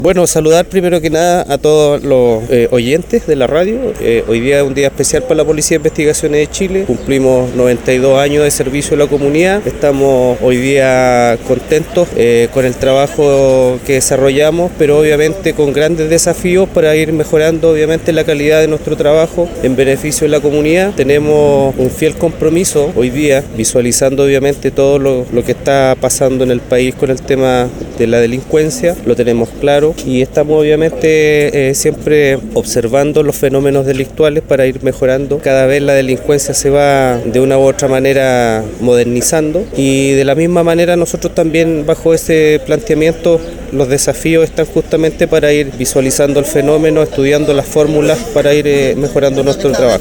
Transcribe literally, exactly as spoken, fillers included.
Bueno, saludar primero que nada a todos los eh, oyentes de la radio. Eh, hoy día es un día especial para la Policía de Investigaciones de Chile. Cumplimos noventa y dos años de servicio a la comunidad. Estamos hoy día contentos eh, con el trabajo que desarrollamos, pero obviamente con grandes desafíos para ir mejorando obviamente la calidad de nuestro trabajo en beneficio de la comunidad. Tenemos un fiel compromiso hoy día, visualizando obviamente todo lo, lo que está pasando en el país con el tema de la delincuencia. Lo tenemos claro. Y estamos obviamente eh, siempre observando los fenómenos delictuales para ir mejorando. Cada vez la delincuencia se va de una u otra manera modernizando y de la misma manera nosotros también bajo ese planteamiento los desafíos están justamente para ir visualizando el fenómeno, estudiando las fórmulas para ir eh, mejorando nuestro trabajo.